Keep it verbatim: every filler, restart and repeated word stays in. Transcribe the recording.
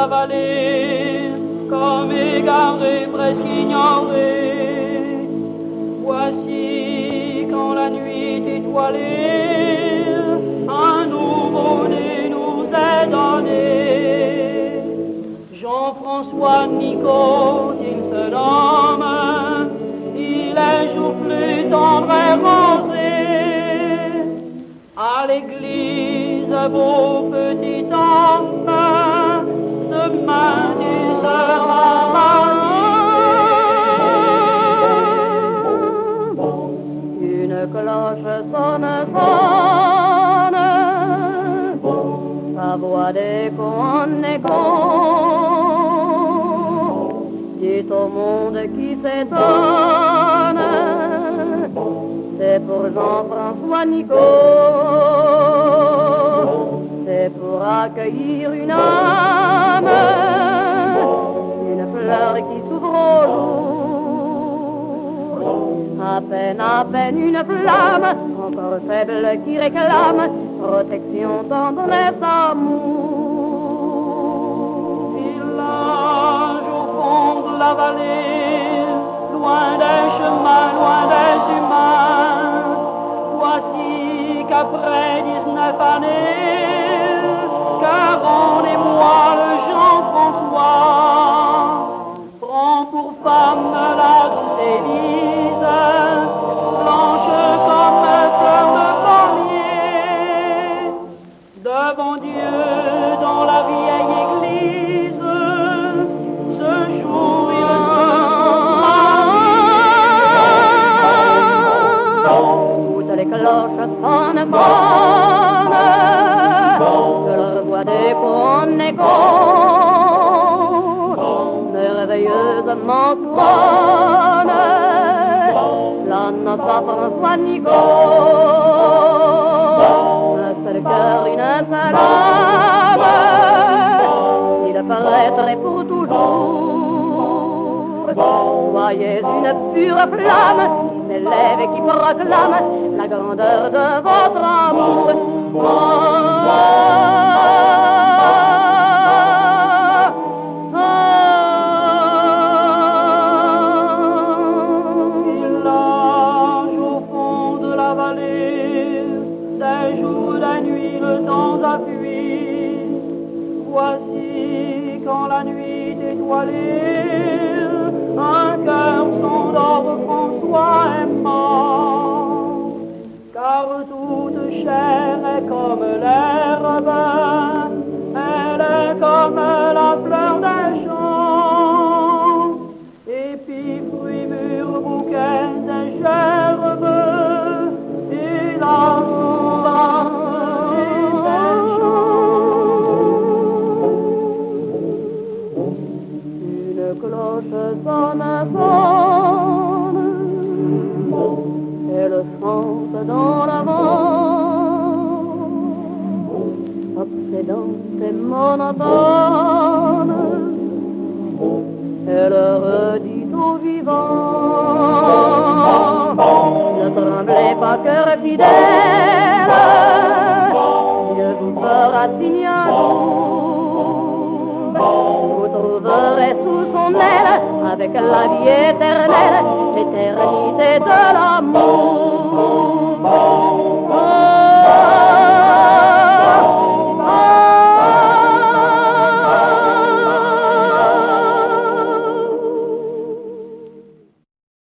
la vallée, comme égaré, presque ignoré. Voici quand la nuit étoilée, un nouveau-né nous est donné. Jean-François Nicot, il se nomme, il est jour plus tendre et rosé. À l'église, beau petit homme, demain tu seras marié. Une cloche sonne, sonne, sa voix d'écho en écho, dit au monde qui s'étonne, c'est pour Jean-François Nicot, c'est pour accueillir une âme, une fleur qui s'ouvre au jour, à peine, à peine une flamme, encore faible qui réclame protection, tendresse, amour. Village au fond de la vallée, loin des chemins, loin des humains, voici qu'après dix-neuf années, quarante et moi, le Jean-François prend pour femme la douce Élise, blanche comme fleur de pommier, devant Dieu dans la vieille église, ce jour il se toutes les cloches sonnent, sonnent, de leur voix d'écho en écho, merveilleusement sonne la noce à François Nicot. Un seul cœur, une seule âme, il paraîtrait pour toujours. Soyez une pure flamme qui s'élève et qui proclame la grandeur de votre amour. Oh, voici quand la nuit étoilée, un cœur s'endort, François est mort, car toute chair est comme l'herbe, elle est comme la fleur des champs, épis, fruits, mûrs, bouquets et gerbes, et la cloche sonne, sonne, elle chante dans l'avant, obsédante et monotone, elle redit aux vivants, ne tremblez pas, cœur fidèle, Dieu vous fera signe un jour, vous trouverez sous son aile, avec la vie éternelle, l'éternité de l'amour.